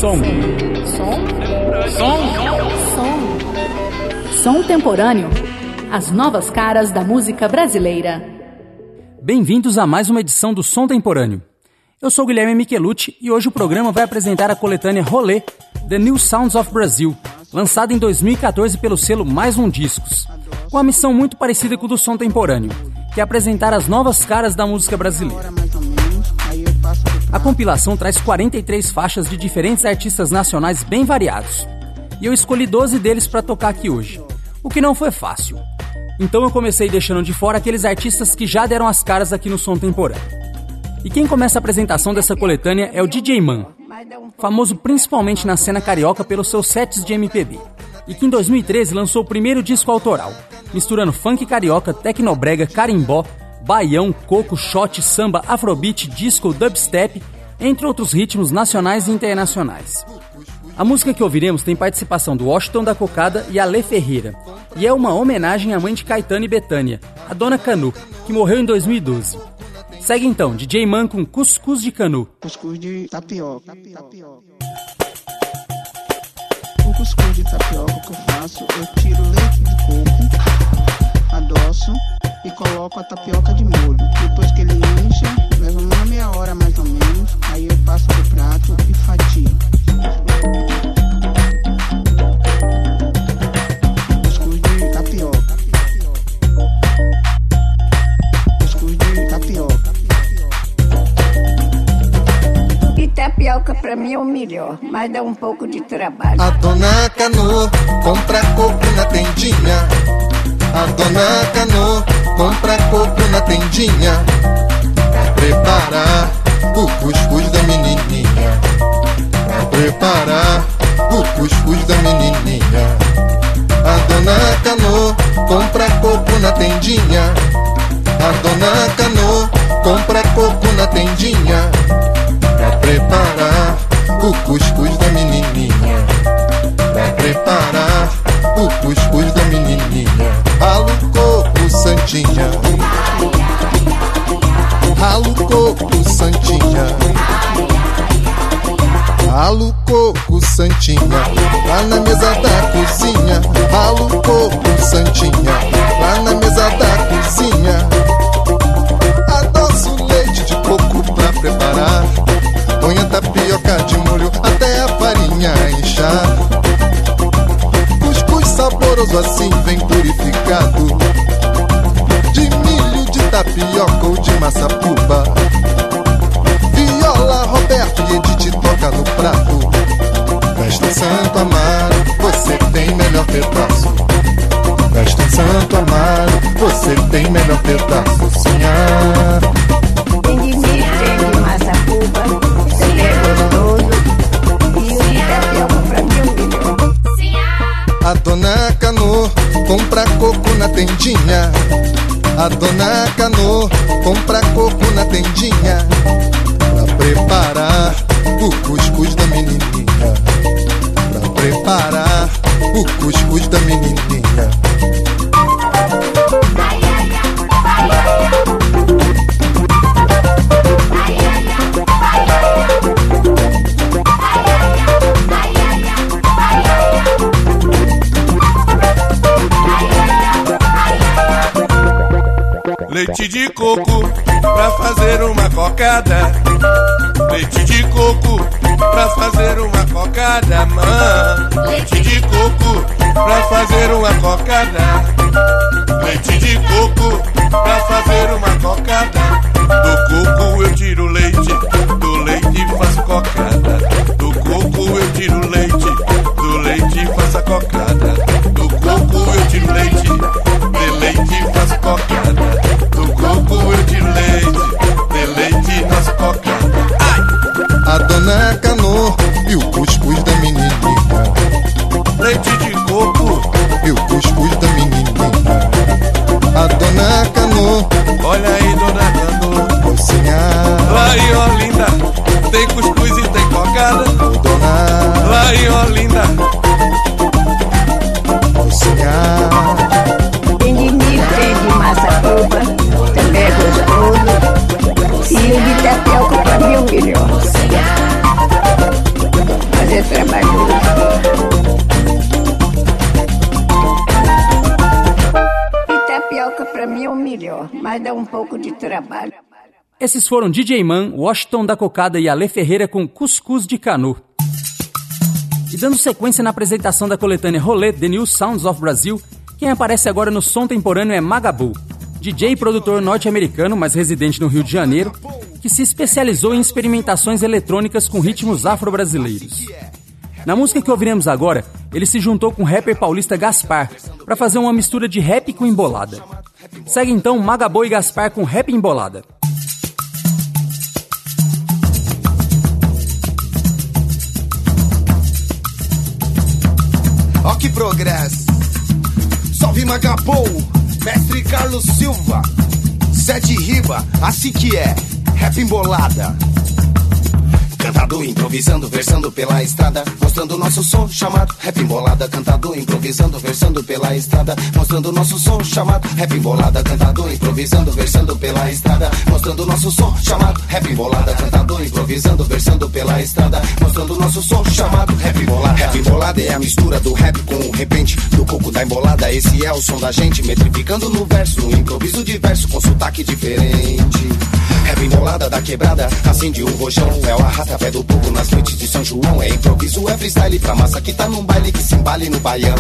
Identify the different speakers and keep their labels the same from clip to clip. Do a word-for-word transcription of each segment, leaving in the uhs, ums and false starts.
Speaker 1: Som.
Speaker 2: Som?
Speaker 1: Som.
Speaker 2: Som. Som temporâneo. As novas caras da música brasileira.
Speaker 3: Bem-vindos a mais uma edição do Som Temporâneo. Eu sou Guilherme Michelucci e hoje o programa vai apresentar a coletânea Rolê, The New Sounds of Brazil, lançada em dois mil e catorze pelo selo Mais Um Discos, com uma missão muito parecida com o do Som Temporâneo, que é apresentar as novas caras da música brasileira. A compilação traz quarenta e três faixas de diferentes artistas nacionais bem variados, e eu escolhi doze deles para tocar aqui hoje, o que não foi fácil. Então eu comecei deixando de fora aqueles artistas que já deram as caras aqui no Som Temporâneo. E quem começa a apresentação dessa coletânea é o D J Man, famoso principalmente na cena carioca pelos seus sets de M P B, e que em dois mil e treze lançou o primeiro disco autoral, misturando funk carioca, tecnobrega, carimbó, baião, coco, shot, samba, afrobeat, disco, dubstep, entre outros ritmos nacionais e internacionais. A música que ouviremos tem participação do Washington da Cocada e Alê Ferreira, e é uma homenagem à mãe de Caetano e Bethânia, a Dona Canu, que morreu em dois mil e doze. Segue então D J Man com Cuscuz de Canu.
Speaker 4: Cuscuz de tapioca. tapioca. O cuscuz de tapioca que eu faço, eu tiro leite de coco, adoço e coloco a tapioca de molho. Depois que ele enche, leva uma meia hora mais ou menos, aí eu passo pro prato e fatio. Cuscuz de tapioca. Cuscuz de tapioca.
Speaker 5: E tapioca pra mim é o melhor, mas dá um pouco de trabalho.
Speaker 6: A Dona Canu compra coco na tendinha. A Dona Canu compra coco na tendinha pra preparar o cuscuz da menininha. Pra preparar o cuscuz da menininha. A Dona Canu compra coco na tendinha. A Dona Canu compra coco na tendinha pra preparar o cuscuz da menininha. Pra preparar o cuscuz da menininha. Rala o coco, santinha. Rala o coco, santinha. Rala o coco, santinha. Lá na mesa da cozinha. Rala o coco, santinha. Lá na mesa da cozinha. Adoça o leite de coco pra preparar. Põe a tapioca de molho até a farinha inchar. Cuscuz saboroso assim vem purificado, de milho, de tapioca ou de massapuba. Viola, Roberto e Edith toca no prato. Festa em Santo Amaro, você tem melhor pedaço. Festa em Santo Amaro, você tem melhor pedaço. Sonhar.
Speaker 5: Tem de milho, tem de massapuba. É gostoso e o de tapioca pra mim é o melhor.
Speaker 6: A Dona Canu compra coco na tendinha. A Dona Canu compra coco na tendinha pra preparar o cuscuz da menininha. Pra preparar o cuscuz da menininha.
Speaker 7: Leite de coco pra fazer uma cocada. Leite de coco pra fazer uma cocada, mãe. Leite de coco pra fazer uma cocada. Leite de coco pra fazer uma cocada. Do coco eu tiro leite, do leite faço cocada. Do coco eu tiro leite, do leite faço a cocada. Do coco eu tiro leite, de leite faço cocada. Do coco eu tiro leite, de leite faço cocada. Ai!
Speaker 6: A Dona Canu e o cuscuz da menininha.
Speaker 7: Leite de coco
Speaker 6: e o cuscuz da menininha. A Dona Canu,
Speaker 7: olha aí, Dona Canu,
Speaker 6: cozinhar.
Speaker 7: Lá em Olinda tem cuscuz e tem cocada.
Speaker 6: Oh, dona,
Speaker 7: lá em Olinda
Speaker 6: cozinhar.
Speaker 5: Tem de milho, tem de massapuba, também é gostoso. E o de tapioca pra mim é o melhor. Mas é trabalho.
Speaker 3: Esses foram D J Man, Washington da Cocada e Ale Ferreira com Cuscuz de Canu. E dando sequência na apresentação da coletânea Rolê, The New Sounds of Brazil, quem aparece agora no som temporâneo é Magabu, D J e produtor norte-americano, mas residente no Rio de Janeiro, que se especializou em experimentações eletrônicas com ritmos afro-brasileiros. Na música que ouviremos agora, ele se juntou com o rapper paulista Gaspar para fazer uma mistura de rap com embolada. Segue então Magabu e Gaspar com Rap Embolada.
Speaker 1: Ó que progresso! Salve Magabou, mestre Carlos Silva, Sete Riba, assim que é, rap embolada. Cantador improvisando, versando pela estrada, mostrando nosso som chamado rap embolada. Cantador improvisando, versando pela estrada, mostrando nosso som chamado rap embolada. Cantador improvisando, versando pela estrada, mostrando nosso som chamado rap embolada. Cantador improvisando, versando pela estrada, mostrando nosso som chamado rap embolada. Rap embolada é a mistura do rap com o repente do coco da embolada. Esse é o som da gente metrificando no verso, um improviso diverso com sotaque diferente. Rap embolada da quebrada, acende o rojão, é o arrasta-pé do povo nas noites de São João. É improviso, é freestyle pra massa que tá num baile, que se embale no baião.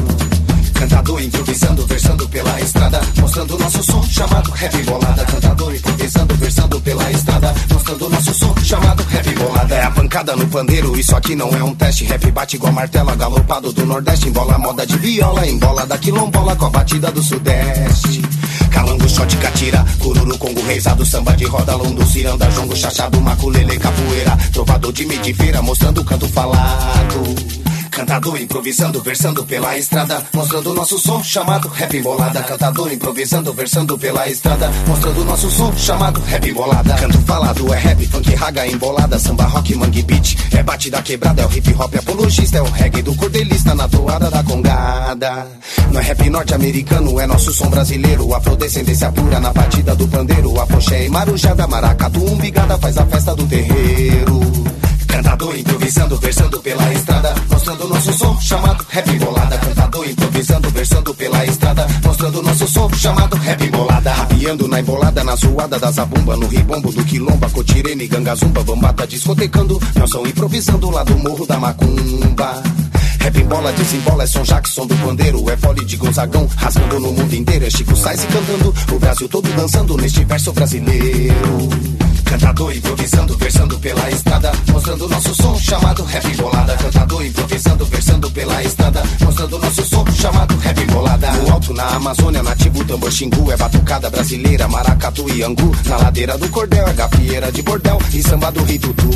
Speaker 1: Cantador improvisando, versando pela estrada, mostrando nosso som chamado rap embolada. Cantador improvisando, versando pela estrada, mostrando nosso som chamado rap embolada. É a pancada no pandeiro, isso aqui não é um teste. Rap bate igual martelo, galopado do Nordeste. Embola a moda de viola, embola da quilombola com a batida do Sudeste. Calango, shot, catira, cururu, congo, reizado, samba de roda, londo, ciranda, jongo, chachado, maculele, capoeira, trovador de medifeira, mostrando o canto falado. Cantador improvisando, versando pela estrada, mostrando nosso som chamado rap embolada. Cantador improvisando, versando pela estrada, mostrando nosso som chamado rap embolada. Canto falado é rap, funk, raga, embolada, samba, rock, mangue, beat, é bate da quebrada, é o hip hop apologista, é o reggae do cordelista na toada da congada. Não é rap norte-americano, é nosso som brasileiro, afrodescendência pura na batida do pandeiro, afoxé e marujada, maracatu, umbigada, faz a festa do terreiro. Cantador improvisando, versando pela estrada, mostrando nosso som chamado rap embolada. Cantador improvisando, versando pela estrada, mostrando nosso som chamado rap embolada. Rabiando na embolada, na zoada da zabumba, no ribombo do quilomba, cotirene, gangazumba, bambata discotecando, nós som improvisando lá do morro da macumba. Rap embola, desembola, é som Jackson do pandeiro, é fole de Gonzagão, rasgando no mundo inteiro, é Chico Sainz cantando, o Brasil todo dançando neste verso brasileiro. Cantador improvisando, versando pela estrada, mostrando nosso som chamado rap embolada. Cantador improvisando, versando pela estrada, mostrando nosso som chamado rap embolada. No alto, na Amazônia, nativo tambor xingu, é batucada brasileira, maracatu e angu. Na ladeira do cordel, é gafieira de bordel e samba do ritutu.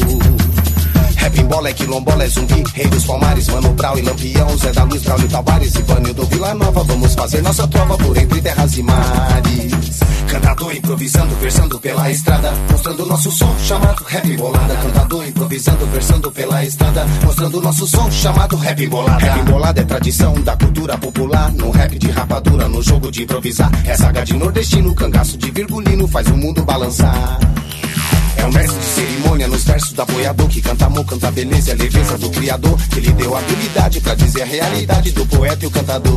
Speaker 1: Rap embola é quilombola, é zumbi, rei dos palmares, Mano Brau e Lampião, Zé da Luz, Braulio Tavares e Vânio do Vila Nova. Vamos fazer nossa trova por entre terras e mares. Cantador improvisando, versando pela estrada, mostrando nosso som chamado rap embolada. Cantador improvisando, versando pela estrada, mostrando nosso som chamado rap embolada. Rap embolada é tradição da cultura popular, no rap de rapadura, no jogo de improvisar. É saga de nordestino, cangaço de virgulino, faz o mundo balançar. É um mestre de cerimônia nos versos do apoiador, que canta amor, canta a beleza e a leveza do criador, que lhe deu a habilidade pra dizer a realidade do poeta e o cantador.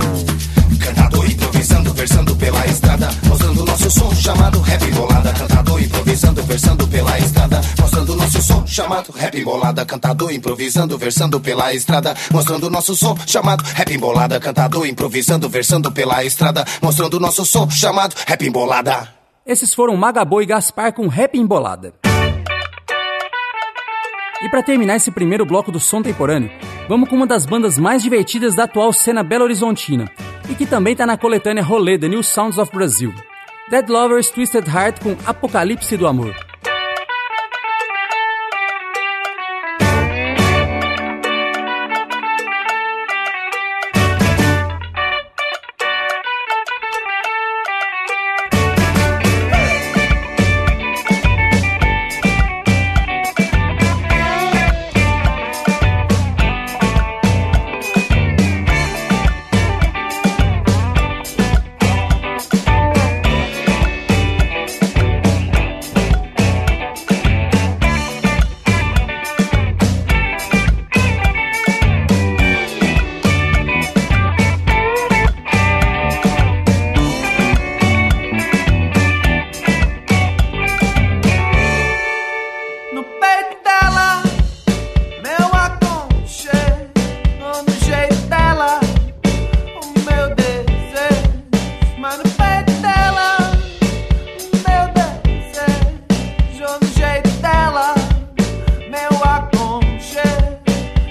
Speaker 1: Cantador improvisando, versando pela estrada, mostrando nosso som chamado rap embolada. Cantador improvisando, versando pela estrada, mostrando nosso som chamado rap embolada. Cantador improvisando, versando pela estrada, mostrando nosso som chamado rap embolada. Cantador improvisando, versando pela estrada, mostrando nosso som chamado rap embolada.
Speaker 3: Esses foram Magabu e Gaspar com Rap Embolada. E para terminar esse primeiro bloco do som temporâneo, vamos com uma das bandas mais divertidas da atual cena belo-horizontina, e que também está na coletânea Rolê, The New Sounds of Brazil. Dead Lovers Twisted Heart com Apocalipse do Amor.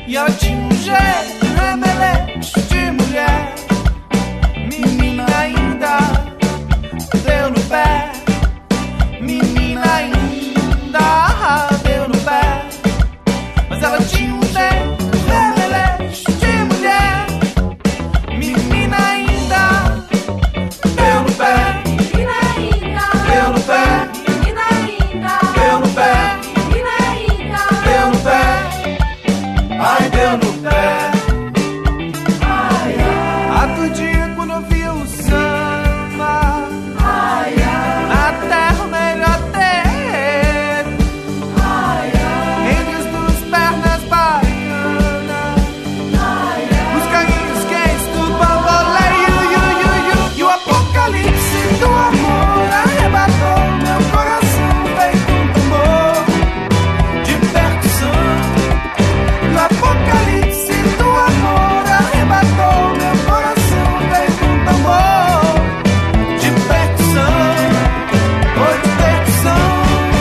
Speaker 8: E ela tinha um jeito remelente de mulher. Menina ainda deu no pé. Menina ainda deu no pé. Mas ela tinha um jeito remelente de mulher. Menina ainda deu no pé. Menina ainda deu no pé. Menina ainda deu no pé. Menina ainda deu no pé. Ai, deu no pé. Ai, ai. Outro dia quando eu vi o samba, ai, ai. Na terra o melhor terreiro, ai, ai. Entre as duas pernas baianas, ai, ai. Os carrinhos quentes do bamboleio, yu, yu, yu. E o apocalipse do amor arrebatou meu coração feito um tambor de percussão. E o apocalipse do amor arrebatou meu coração feito um tambor de percussão, ou de percussão.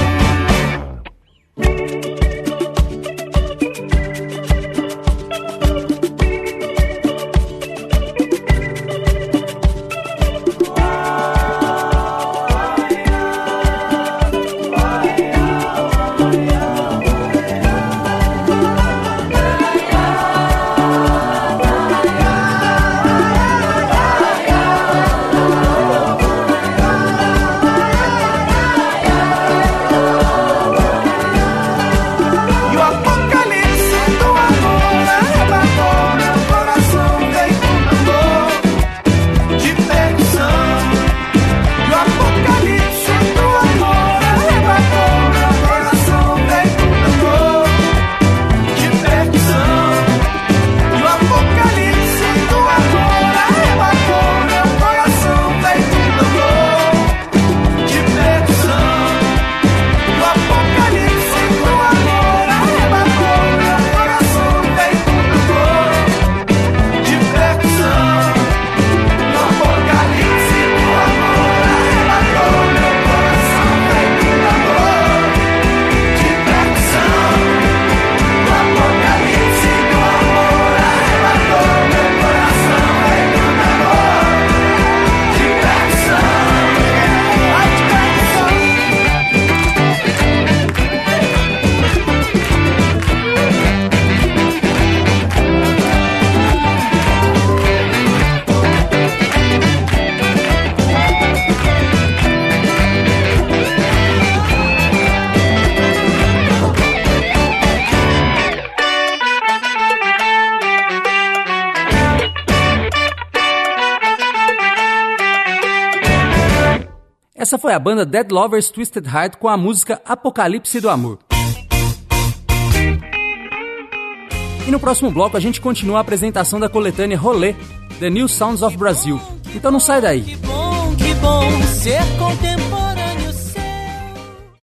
Speaker 8: E o apocalipse do amor arrebatou meu coração feito um tambor de percussão. E o apocalipse do amor arrebatou meu coração feito um tambor de percussão. E o apocalipse do amor arrebatou meu coração feito um tambor de percussão. E o apocalipse do amor arrebatou meu coração feito um tambor de percussão. E o apocalipse do amor arrebatou meu coração feito um tambor de percussão. O apocalipse do amor arrebatou meu coração feito um tambor de percussão. Ai, de percussão.
Speaker 3: Essa foi a banda Dead Lovers Twisted Heart com a música Apocalipse do Amor. E no próximo bloco a gente continua a apresentação da coletânea Rolê, The New Sounds of Brazil. Então não sai daí.
Speaker 9: Que bom, que bom ser contemporâneo.